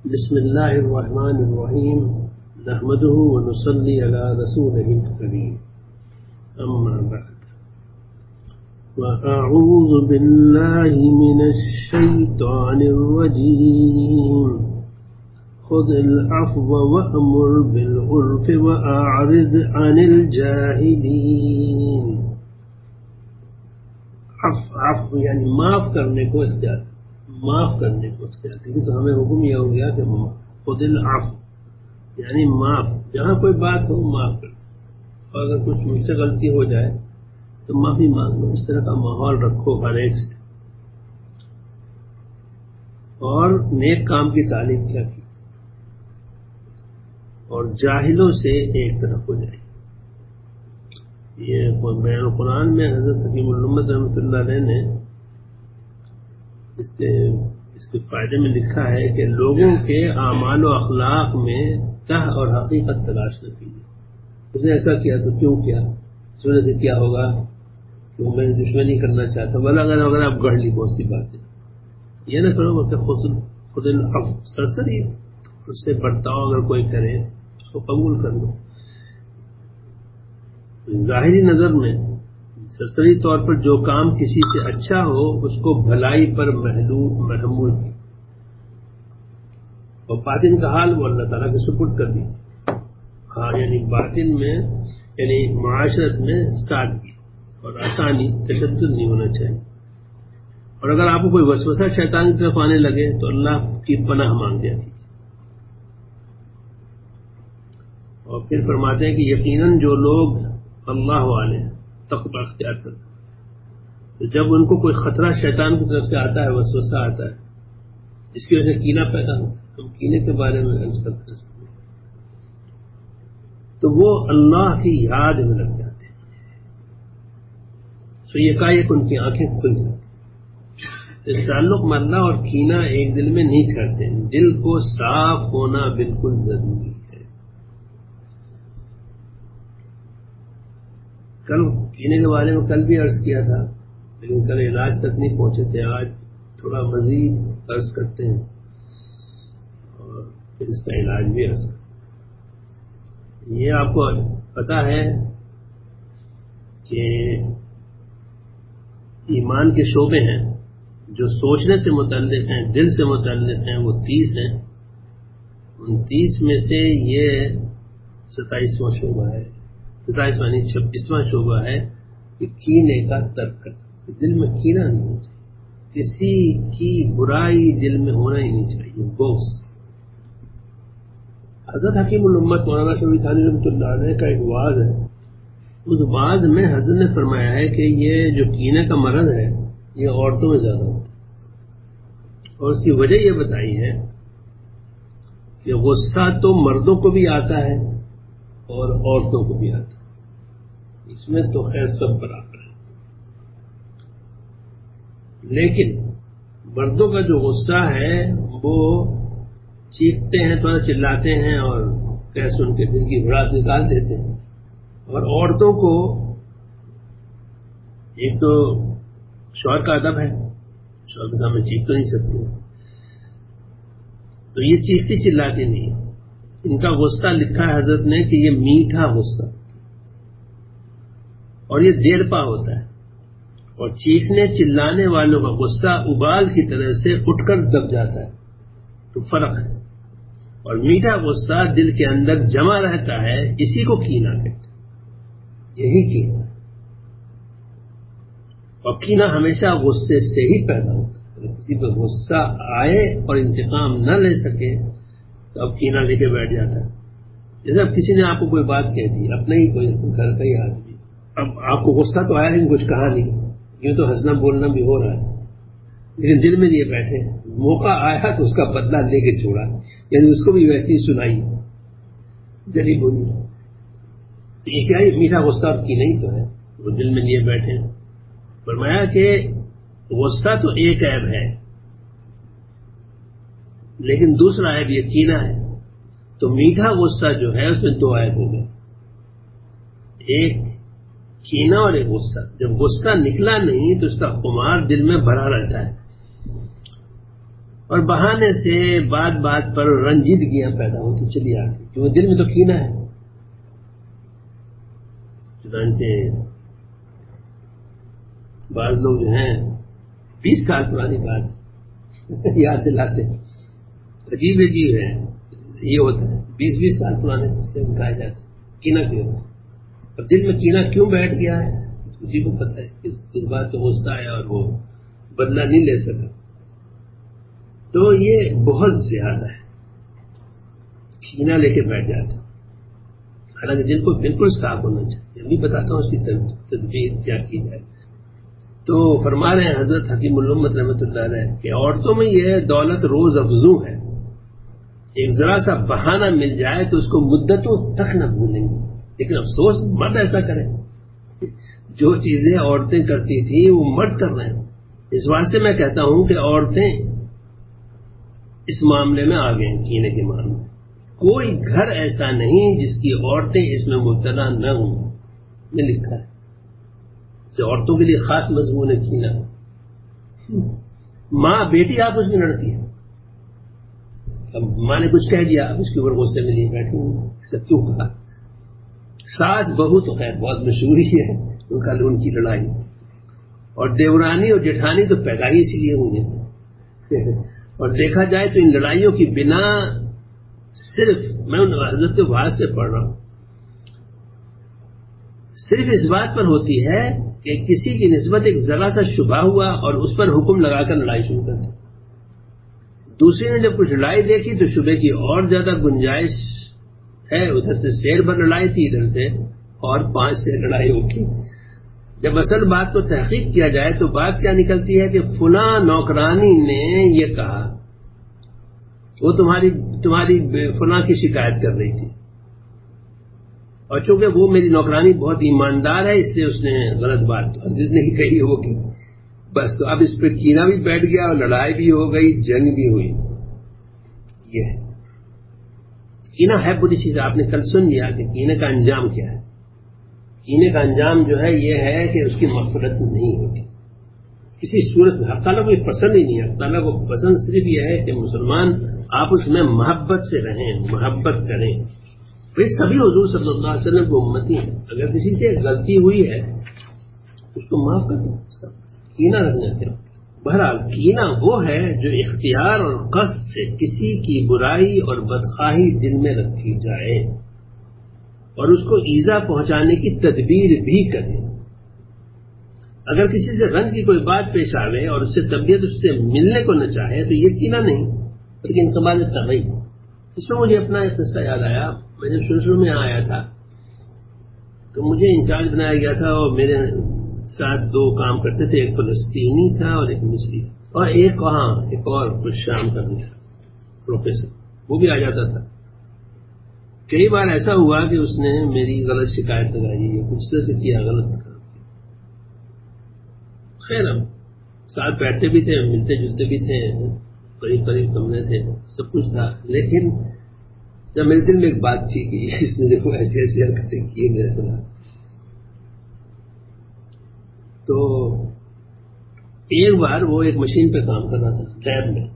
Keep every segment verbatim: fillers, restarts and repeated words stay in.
بسم الله الرحمن الرحيم نحمده ونصلي على رسوله الكريم أما بعد وأعوذ بالله من الشيطان الرجيم خذ العفو وأمر بالعرف وأعرض عن الجاهلين. عفو عفو یعنی معاف کرنے کو اختیار معاف کرنے کو اختیار کیونکہ تو ہمیں حکم یہ ہو گیا کہ خود العفو یعنی معاف، جہاں کوئی بات ہو معاف کر، اور اگر کچھ مجھ سے غلطی ہو جائے تو معافی مانگ لو. اس طرح کا ماحول رکھو ہر ایک سے. اور نیک کام کی تعلیم کیا کی اور جاہلوں سے ایک طرف ہو جائے. یہ بیان القرآن میں حضرت حکیم الامت رحمۃ اللہ علیہ نے اس کے اس کے فائدے میں لکھا ہے کہ لوگوں کے اعمال و اخلاق میں تہ اور حقیقت تلاش نہ کیجیے. اس نے ایسا کیا تو کیوں کیا، اس وجہ سے کیا ہوگا کہ وہ میری دشمنی کرنا چاہتا، بلا اگر اگر آپ گڑھ لی بہت سی باتیں. یہ نہ کرو کہ خود خود العفو سرسری اس سے برتاؤ اگر کوئی کرے اس کو قبول کر لو. ظاہری نظر میں سرسری طور پر جو کام کسی سے اچھا ہو اس کو بھلائی پر محمول کی، اور باطن کا حال وہ اللہ تعالیٰ کے سپرد کر دی. ہاں یعنی باطن میں یعنی معاشرت میں سادگی اور آسانی، تشدد نہیں ہونا چاہیے. اور اگر آپ کو کوئی وسوسہ شیطان کی طرف آنے لگے تو اللہ کی پناہ مانگ دیا کیجیے. اور پھر فرماتے ہیں کہ یقیناً جو لوگ اللہ والے تقوی اختیار کرتے تو جب ان کو کوئی خطرہ شیطان کی طرف سے آتا ہے، وسوسہ آتا ہے جس کی وجہ سے کینہ پیدا ہوتا ہے، ہم کینے کے بارے میں عرض کرتے ہیں تو وہ اللہ کی یاد میں لگ جاتے ہیں. تو یہ کائیک ان کی آنکھیں کھل جاتی. اس تعلق میں اللہ اور کینہ ایک دل میں نہیں ٹھہرتے. دل کو صاف ہونا بالکل ضروری ہے. کل کینے کے بارے میں کل بھی عرض کیا تھا لیکن کل علاج تک نہیں پہنچے تھے. آج تھوڑا مزید عرض کرتے ہیں اور پھر اس کا علاج بھی عرض کرتے ہیں. یہ آپ کو پتا ہے کہ ایمان کے شعبے ہیں جو سوچنے سے متعلق ہیں، دل سے متعلق ہیں، وہ تیس ہیں. ان تیس میں سے یہ ستائیسواں شعبہ ہے، ستائیسواں نہیں چھبیسواں شعبہ ہے کہ کینے کا ترک کرنا. دل میں کینہ نہیں ہونا چاہیے، کسی کی برائی دل میں ہونا ہی نہیں چاہیے. بغض. حضرت حکیم الامت مولانا شفیع تھانوی رحمۃ اللہ علیہ کا ایک وعظ ہے. اس وعظ میں حضرت نے فرمایا ہے کہ یہ جو کینے کا مرض ہے یہ عورتوں میں زیادہ ہوتا ہے، اور اس کی وجہ یہ بتائی ہے کہ غصہ تو مردوں کو بھی آتا ہے اور عورتوں کو بھی آتا ہے. اس میں تو خیر سب برابر ہے، لیکن مردوں کا جو غصہ ہے وہ چیختے ہیں، تھوڑا چلاتے ہیں اور کہہ سن کے دل کی بھڑاس نکال دیتے ہیں. اور عورتوں کو ایک تو شوہر کا ادب ہے، شوہر کے سامنے چیخ تو نہیں سکتے، تو یہ چیختی چلاتی نہیں. ان کا غصہ لکھا ہے حضرت نے کہ یہ میٹھا غصہ اور یہ دیر پا ہوتا ہے. اور چیخنے چلانے والوں کا غصہ ابال کی طرح سے اٹھ کر دب جاتا ہے. تو فرق ہے. اور میٹھا غصہ دل کے اندر جمع رہتا ہے، اسی کو کینہ کہتے ہیں. یہی کینہ ہے. اور کینہ ہمیشہ غصے سے ہی پیدا ہوتا ہے. اگر کسی پہ غصہ آئے اور انتقام نہ لے سکے تو اب کینہ لے کے بیٹھ جاتا ہے. جیسے اب کسی نے آپ کو کوئی بات کہہ دی، اپنا ہی کوئی گھر کا ہی آدمی، اب آپ کو غصہ تو آیا لیکن کچھ کہا نہیں، یوں تو ہنسنا بولنا بھی ہو رہا ہے لیکن دل میں یہ بیٹھے. موقع آیا تو اس کا بدلہ لے کے چھوڑا، یعنی اس کو بھی ویسی ہی سنائی جلی بولی. تو یہ کیا ہے؟ میٹھا غصہ کی نہیں تو ہے، وہ دل میں لیے بیٹھے. فرمایا کہ غصہ تو ایک عیب ہے لیکن دوسرا عیب یہ کینہ ہے. تو میٹھا غصہ جو ہے اس میں دو عیب ہو گئے، ایک کینہ اور ایک غصہ. جب غصہ نکلا نہیں تو اس کا خمار دل میں بھرا رہتا ہے اور بہانے سے بات بات پر رنجیدگیاں پیدا ہوتی چلی آتی، کیونکہ دل میں تو کینہ ہے. چنانچہ بعض لوگ جو ہیں بیس سال پرانی بات یاد دلاتے ہیں، عجیب عجیب ہے یہ ہوتا ہے، بیس بیس سال پرانے سے اٹھائے جاتے ہیں. کینہ کیوں؟ اب دل میں کینہ کیوں بیٹھ گیا ہے اسی کو پتہ ہے. اس اس بات کو غصہ آیا اور وہ بدلہ نہیں لے سکا. تو یہ بہت زیادہ ہے، کینہ لے کے بیٹھ جاتے ہیں. حالانکہ دل کو بالکل صاف ہونا چاہیے. ابھی بتاتا ہوں اس کی تدبیر کیا کی جائے. تو فرما رہے ہیں حضرت حکیم الامت رحمۃ اللہ علیہ کہ عورتوں میں یہ دولت روز افزوں ہے، ایک ذرا سا بہانہ مل جائے تو اس کو مدتوں تک نہ بھولیں گے. لیکن افسوس مرد ایسا کرے، جو چیزیں عورتیں کرتی تھیں وہ مرد کر رہے ہیں. اس واسطے میں کہتا ہوں کہ عورتیں اس معاملے میں آگے ہیں. کینے کے معاملے میں کوئی گھر ایسا نہیں جس کی عورتیں اس میں مبتلا نہ ہوں. میں لکھا ہے کہ عورتوں کے لیے خاص مضمون ہے کینہ. ماں بیٹی آپ اس میں لڑتی ہے، اب ماں نے کچھ کہہ دیا، اب اس کے اوپر غصے میں نہیں بیٹھی ہوں، ایسا کیوں کہا. ساس بہو تو خیر بہت مشہور ہی ہے ان کا ان کی لڑائی، اور دیورانی اور جٹھانی تو پیدا ہی اسی لیے ہوئی ہے. اور دیکھا جائے تو ان لڑائیوں کی بنا صرف میں ان حضرت کے بات سے پڑھ رہا ہوں، صرف اس بات پر ہوتی ہے کہ کسی کی نسبت ایک ذرا سا شبہ ہوا اور اس پر حکم لگا کر لڑائی شروع کر دی. دوسری نے جب کچھ لڑائی دیکھی تو شبے کی اور زیادہ گنجائش ہے، ادھر سے شیر پر لڑائی تھی، ادھر سے اور پانچ سے لڑائی ہوگی. جب اصل بات کو تحقیق کیا جائے تو بات کیا نکلتی ہے کہ فلاں نوکرانی نے یہ کہا، وہ تمہاری تمہاری فلاں کی شکایت کر رہی تھی، اور چونکہ وہ میری نوکرانی بہت ایماندار ہے اس لیے اس نے غلط بات جس نے کہی ہے وہ کی. بس تو اب اس پہ کینہ بھی بیٹھ گیا اور لڑائی بھی ہو گئی، جنگ بھی ہوئی. یہ ہے کینہ، ہے بری چیز. آپ نے کل سن لیا کہ کینے کا انجام کیا ہے. کینے کا انجام جو ہے یہ ہے کہ اس کی مغفرت نہیں ہوتی کسی صورت میں. حق تعالیٰ کو یہ پسند ہی نہیں ہے. حق تعالیٰ کو پسند صرف یہ ہے کہ مسلمان آپس میں محبت سے رہیں، محبت کریں. بھائی سبھی حضور صلی اللہ علیہ وسلم کو امتی ہیں، اگر کسی سے غلطی ہوئی ہے اس کو معاف کر دو، سب کینہ رکھنا چاہیے. بہرحال کینہ وہ ہے جو اختیار اور قصد سے کسی کی برائی اور بدخواہی دل میں رکھی جائے اور اس کو ایذا پہنچانے کی تدبیر بھی کرے. اگر کسی سے رنج کی کوئی بات پیش آوے اور اس سے طبیعت اس سے ملنے کو نہ چاہے تو یہ کینہ نہیں بلکہ انقباض طبعی. اس میں مجھے اپنا ایک قصہ یاد آیا. میں جب شروع شروع میں آیا تھا تو مجھے انچارج بنایا گیا تھا اور میرے ساتھ دو کام کرتے تھے، ایک فلسطینی تھا اور ایک مصری، اور ایک وہاں ایک اور کچھ شام کا بھی تھا پروفیسر، وہ بھی آ جاتا تھا. کئی بار ایسا ہوا کہ اس نے میری غلط شکایت لگائی ہے، کچھ طرح سے کیا غلط کام. خیر ہم ساتھ بیٹھتے بھی تھے، ملتے جلتے بھی تھے، قریب قریب کمرے تھے، سب کچھ تھا. لیکن جب میرے دل میں ایک بات تھی کہ اس نے دیکھو ایسی ایسی حرکتیں کی میرے خلاف، تو ایک بار وہ ایک مشین پہ کام کر رہا تھا لیب میں،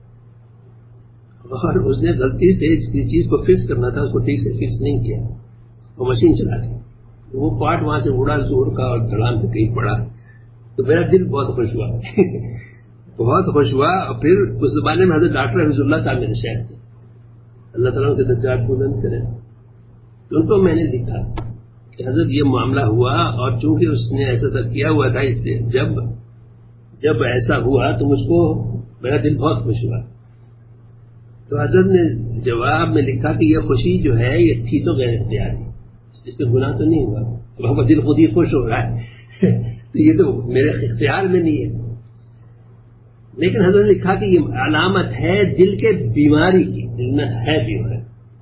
اور اس نے غلطی سے کسی چیز کو فکس کرنا تھا، اس کو ٹھیک سے فکس نہیں کیا، وہ مشین چلا دی، وہ پارٹ وہاں سے اڑا زور کا اور دھڑام سے کہیں پڑا. تو میرا دل بہت خوش ہوا بہت خوش ہوا. اور پھر اس زمانے میں حضرت ڈاکٹر حفیظ اللہ صاحب میرے شہر تھے، اللہ تعالیٰ کے درجات بلند کرے. تو ان کو میں نے لکھا کہ حضرت یہ معاملہ ہوا، اور چونکہ اس نے ایسا سب کیا ہوا تھا، اس لیے جب جب ایسا ہوا تو مجھ کو میرا دل بہت خوش ہوا. تو حضرت نے جواب میں لکھا کہ یہ خوشی جو ہے یہ تھی تو غیر اختیاری، اس پہ گناہ تو نہیں ہوا، اب دل خود ہی خوش ہو رہا ہے تو یہ تو میرے اختیار میں نہیں ہے. لیکن حضرت نے لکھا کہ یہ علامت ہے دل کے بیماری کی، دل میں ہے بیماری.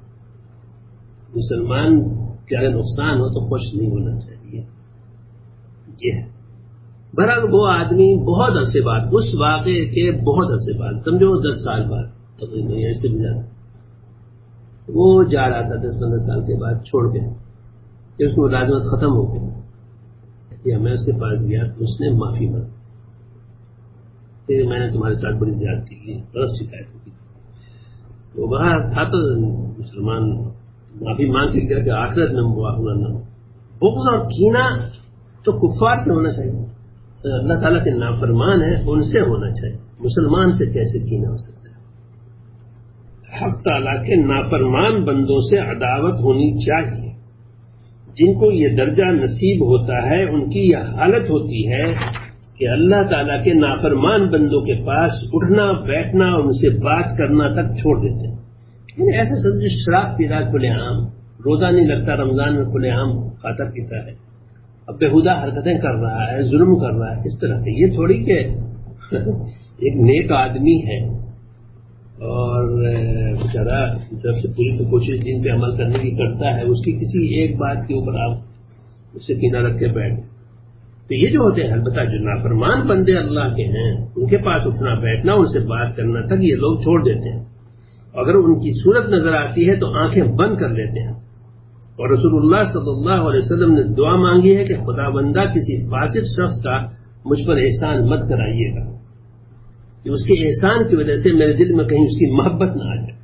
مسلمان کے اگر نقصان ہو تو خوش نہیں ہونا چاہیے. یہ ہے بہرحال وہ آدمی بہت عرصے بعد، اس واقعے کے بہت عرصے بعد، سمجھو دس سال بعد تقریباً یا اس سے بھی زیادہ، وہ جا رہا تھا دس پندرہ سال کے بعد چھوڑ کے، کہ اس کی ملازمت ختم ہو گئی، یا میں اس کے پاس گیا تو اس نے معافی مانگی. کہ میں نے تمہارے ساتھ بڑی زیادتی کی، غلط شکایت کی، تو وہاں تھا تو مسلمان معافی مانگ کے گیا کہ آخرت میں ہوا نہ ہو۔ بغض اور کینہ تو کفار سے ہونا چاہیے، اللہ تعالیٰ کے نافرمان ہیں ان سے ہونا چاہیے، مسلمان سے کیسے کینہ ہو سکتا ہے؟ حق تعالیٰ کے نافرمان بندوں سے عداوت ہونی چاہیے۔ جن کو یہ درجہ نصیب ہوتا ہے ان کی یہ حالت ہوتی ہے کہ اللہ تعالیٰ کے نافرمان بندوں کے پاس اٹھنا بیٹھنا اور ان سے بات کرنا تک چھوڑ دیتے ہیں۔ یعنی ایسا شخص جو شراب پی رہا ہے کھلے عام، روزہ نہیں لگتا رمضان میں کھلے عام کھاتا پیتا ہے، اب بےہودہ حرکتیں کر رہا ہے، ظلم کر رہا ہے، اس طرح سے یہ تھوڑی کہ ایک نیک آدمی ہے اور بیچارہ جب سے پوری تو کوشش دین پہ عمل کرنے کی کرتا ہے، اس کی کسی ایک بات کے اوپر آپ اس سے کینہ رکھ کے بیٹھ، تو یہ جو ہوتے ہیں البتہ جو نافرمان بندے اللہ کے ہیں ان کے پاس اٹھنا بیٹھنا ان سے بات کرنا تک یہ لوگ چھوڑ دیتے ہیں، اگر ان کی صورت نظر آتی ہے تو آنکھیں بند کر لیتے ہیں۔ اور رسول اللہ صلی اللہ علیہ وسلم نے دعا مانگی ہے کہ خدا بندہ کسی فاسق شخص کا مجھ پر احسان مت کرائیے گا کہ اس کے احسان کی وجہ سے میرے دل میں کہیں اس کی محبت نہ آ جائے۔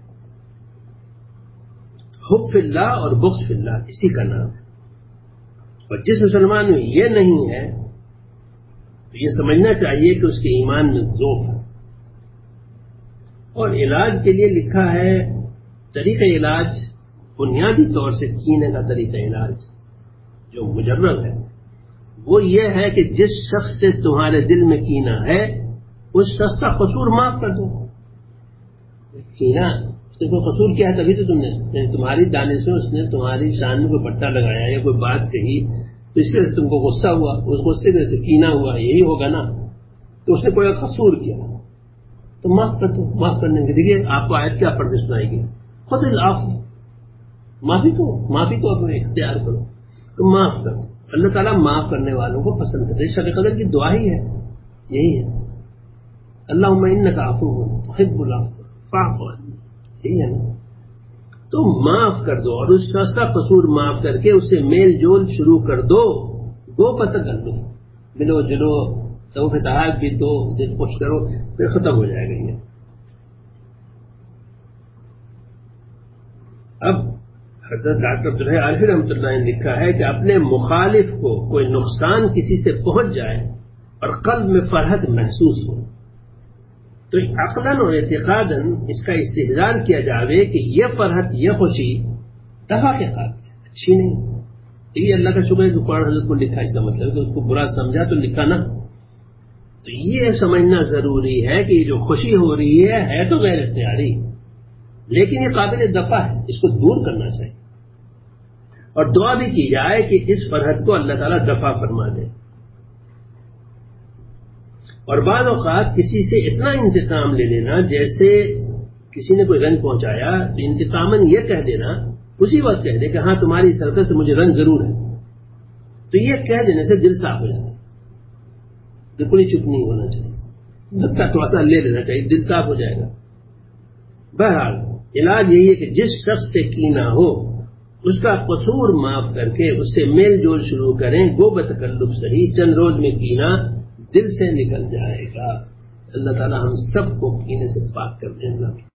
حب فی اللہ اور بغض فی اللہ اسی کا نام ہے، اور جس مسلمان میں یہ نہیں ہے تو یہ سمجھنا چاہیے کہ اس کے ایمان میں ضعف ہے۔ اور علاج کے لیے لکھا ہے طریقہ علاج، بنیادی طور سے کینے کا طریقہ علاج جو مجرب ہے وہ یہ ہے کہ جس شخص سے تمہارے دل میں کینہ ہے اس شخص کا قصور معاف کر دو۔ کینہ اس نے کوئی قصور کیا ہے تبھی تو تم نے، یعنی تمہاری دانش میں اس نے تمہاری شان میں کوئی پٹا لگایا یا کوئی بات کہی تو اس وجہ سے تم کو غصہ ہوا، اس غصے سے کینہ ہوا، یہی ہوگا نا، تو اس نے کوئی قصور کیا تو معاف کر دو۔ معاف کرنے کے دیکھیے آپ کو آیت کیا پڑھ کے سنائے گی، خود العفو، معافی کو معافی کو اپنے اختیار کرو تو معاف کر دو۔ اللہ تعالیٰ معاف کرنے والوں کو پسند کرتے ہیں، شب قدر کی دعا ہی ہے، یہی ہے اللہم انک عفو تحب العفو فاعف عنی، یہی ہے نا۔ تو معاف کر دو اور اس شخص کا قصور معاف کر کے اس سے میل جول شروع کر دو، گو بتکلف، ملو جلو، تو فتحات بھی دو، دل خوش کرو، پھر ختم ہو جائے گا یہ۔ اب حضرت ڈاکٹر عبدالحی عارفی رحمۃ اللہ نے لکھا ہے کہ اپنے مخالف کو کوئی نقصان کسی سے پہنچ جائے اور قلب میں فرحت محسوس ہو تو عقلاً اور اعتقاداً اس کا استحضار کیا جاوے کہ یہ فرحت یہ خوشی دفع کے قابل ہے، اچھی نہیں، یہ اللہ کا شکر ہے کہ قرآن حضرت کو لکھا، اس کا مطلب ہے کہ اس کو برا سمجھا تو لکھا نا، تو یہ سمجھنا ضروری ہے کہ یہ جو خوشی ہو رہی ہے ہے تو غیر اختیاری لیکن یہ قابل دفع ہے، اس کو دور کرنا چاہیے اور دعا بھی کی جائے کہ اس فرحت کو اللہ تعالیٰ دفع فرما دے۔ اور بعض اوقات کسی سے اتنا انتقام لے لینا، جیسے کسی نے کوئی رنج پہنچایا تو انتقاماً یہ کہہ دینا، اسی وقت کہہ دے کہ ہاں تمہاری حرکت سے مجھے رنج ضرور ہے، تو یہ کہہ دینے سے دل صاف ہو جاتا ہے، بالکل ہی چپ نہیں ہونا چاہیے، دھکا تھوڑا سا لے لینا چاہیے، دل صاف ہو جائے گا۔ بہرحال علاج یہی ہے کہ جس شخص سے کینہ ہو اس کا قصور معاف کر کے اس سے میل جول شروع کریں، گو بتکلف صحیح، چند روز میں کینہ دل سے نکل جائے گا۔ اللہ تعالی ہم سب کو کینے سے پاک کر دیں۔ اللہ